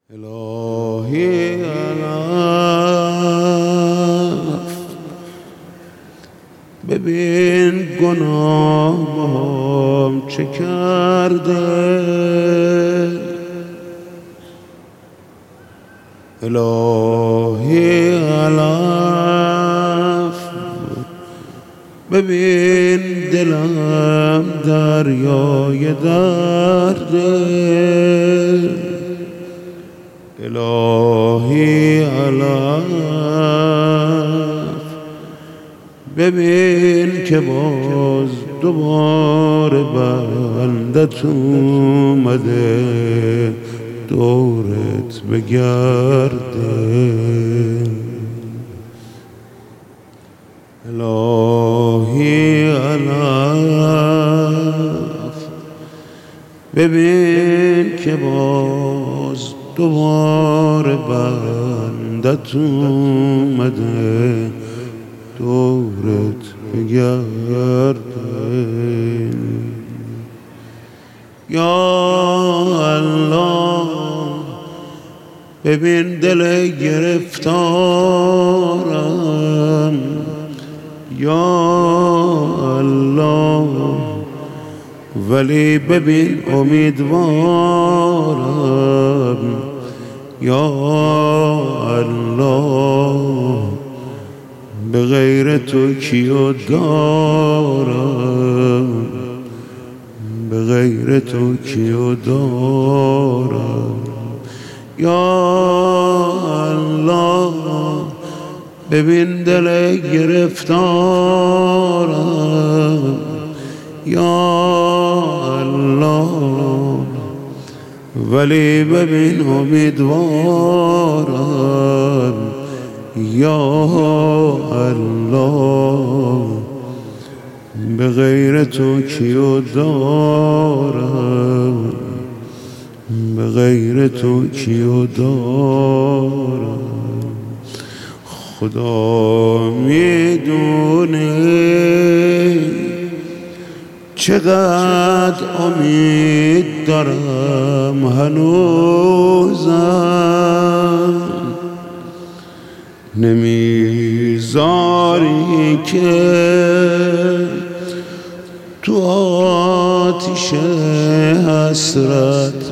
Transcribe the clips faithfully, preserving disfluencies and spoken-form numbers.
الهی علف ببین گناهم چه کرده، الهی علف ببین دلم دریای درده، الهی علف ببین که باز دوباره بندت اومده دورت بگرده، الهی علف ببین که باز دوباره بندت اومده دورت بگرده، یا الله ببین دل گرفتارم، یا الله ولی ببین امیدوارم، یا الله به غیر تو کیو دارم، به غیر تو کیو دارم، یا الله ببین دل گرفتارم، یا الله ولی ببین امیدوارم، یا الله به غیر تو کیو دارم، به غیر تو کیو دارم، خدا میدونه چقدر امید دارم هنوزم، نمیذاری که تو آتیش حسرت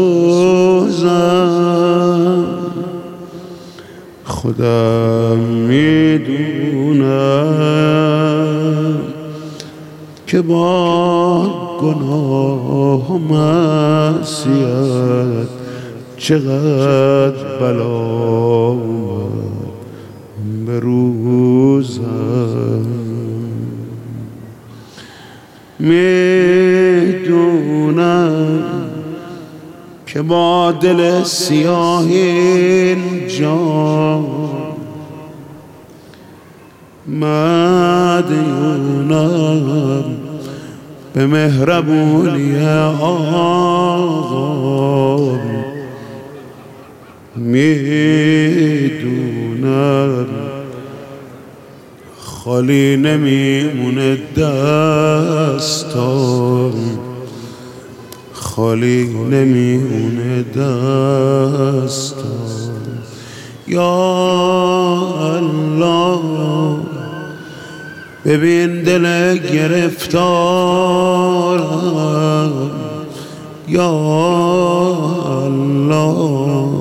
بسوزم، خودم میدونم که با گناه و معصیت چقدر بلا اومد به روزم، میدونم که با دل سیاه اینجا مدیونم به مهربونی آقا، میدونم خالی نمیمونه دستم، خالی نمیمونه دستم، یا الله ببین دل گرفتارم، یا الله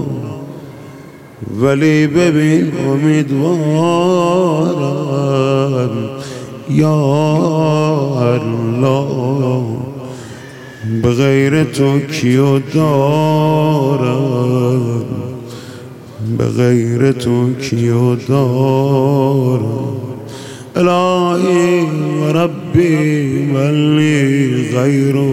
ولی ببین امیدوارم، یا الله به غیر تو کیو دارم، به غیر تو کیو دارم، الهی و ربی ولی غیرو،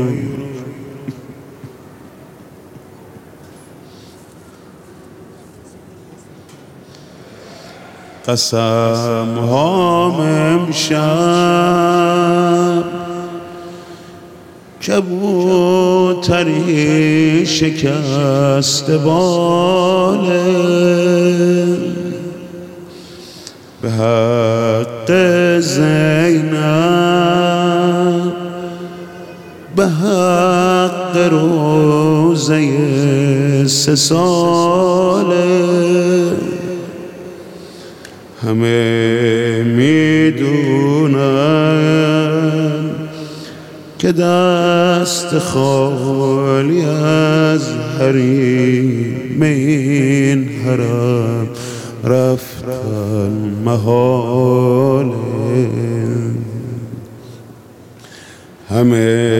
قسم هام امشب کبوتری شکست باله، به حق زینب به حق روزه سه ساله همه میدونن که دست خالی از حریم این حرم رفتن محاله. همه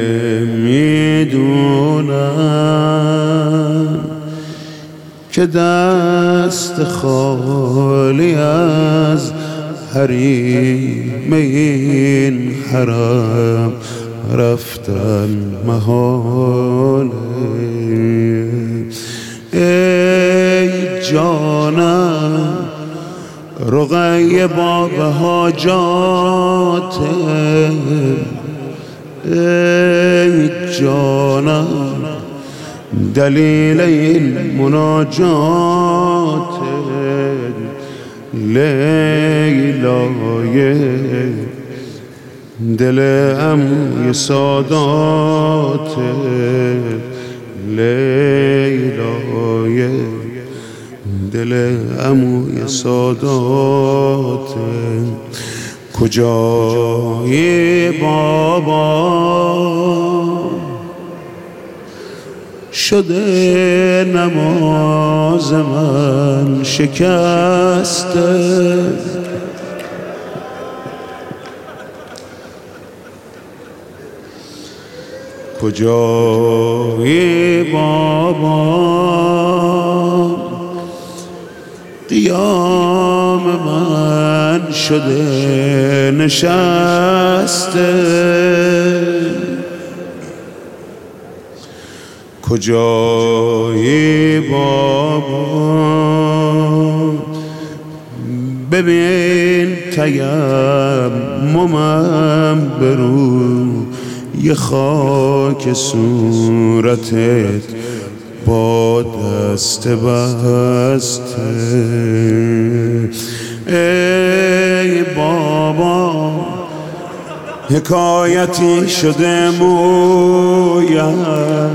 میدونن که دست خالی از حریم این حرم رفتن محاله. ای جانم رقیه با حاجات، ای جانم دلیل این مناجات، لیلای دل عموی سادات، لیلای دل عموی سادات. کجای بابا شده نماز من شکسته، کجای بابا قیام من شده نشسته، کجای بابا ببین تیممم برو یه خاک صورتت با دست بسته. ای بابا حکایتی شده مویم،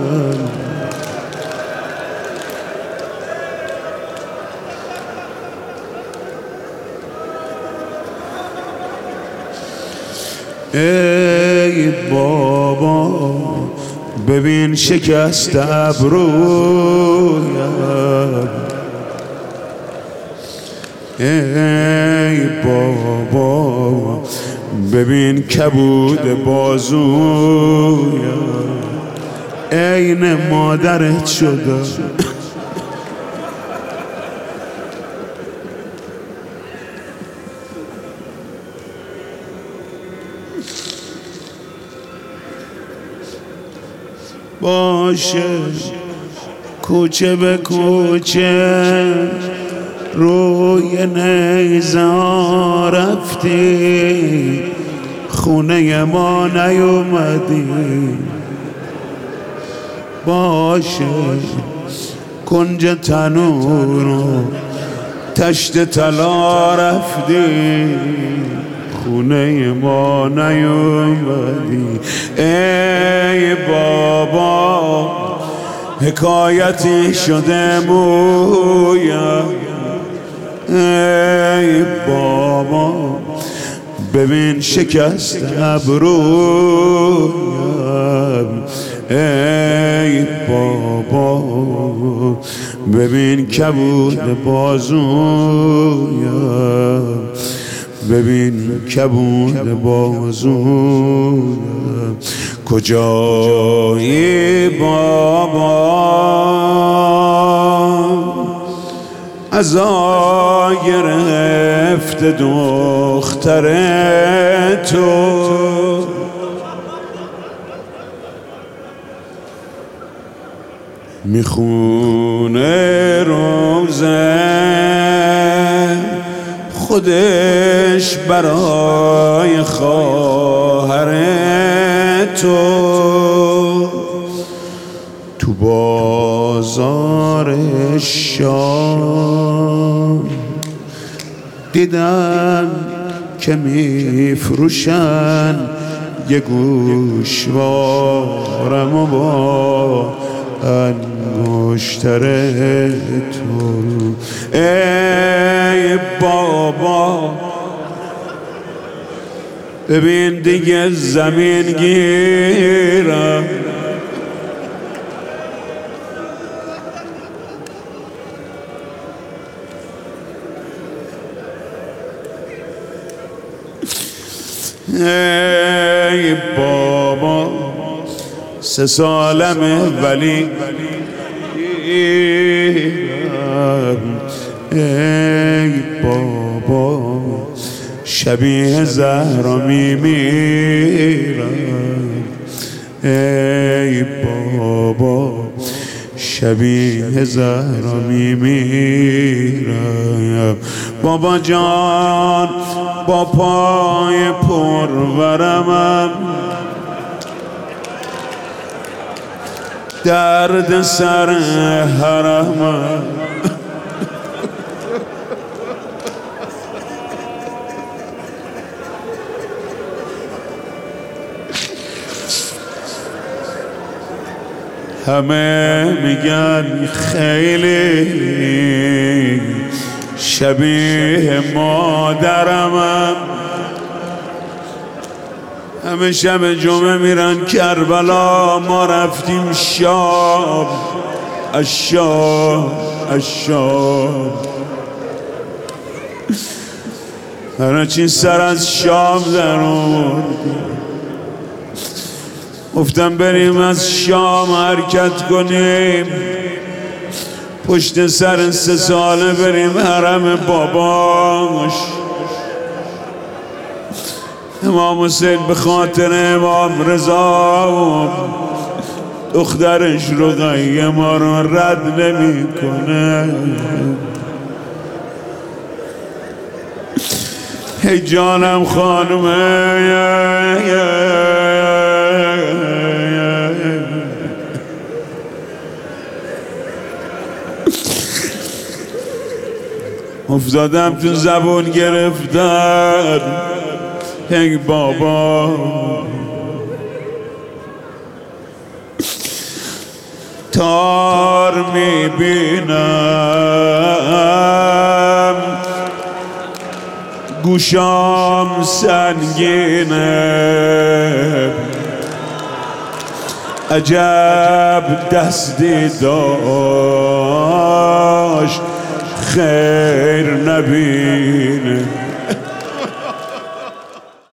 ای بابا ببین شکست ابرویم، ای بابا ببین کبود بازویم، عین مادرت شده. باشه کوچه به کوچه روی نیزا رفتی، خونه ما نیومدی. باشه کنج تنور و تشت طلا رفتی، خونه ما نیومدی. ای بابا حکایتی شده مویم، ای بابا ببین شکست ابرویم، ای بابا ببین کبود بازویم، ببین کبود بازویم. کجایی بابا عزا گرفت دختر تو، میخونه روزه خودش برای خواهر تو، تو بازار شام دیدم که میفروشن یه گوشوارم و با انگشتر تو. ای بابا ببین دیگه زمین گیرم، ای بابا سه سالمه ولی ای بابا شبیه زهرا میمیرم، ای بابا شبیه زهرا میمیرم. بابا جان با پای پرورمم درد سر حرمم، همه میگن خیلی شبیه مادرمم، همه شب جمعه میرن کربلا، ما رفتیم شام الشام الشام، هرچی سر از شام در آوردیم، گفتم بریم از شام حرکت کنیم پشت سر سه ساله بریم حرم باباش. امام حسین به خاطر امام رضا و دخترش رقیه ما رو رد نمی کنه. ای جانم خانومه افتادم تو زبون گرفتن. ای بابا تار میبینم گوشام سنگینه، عجب دستی داشت خیر نبینه.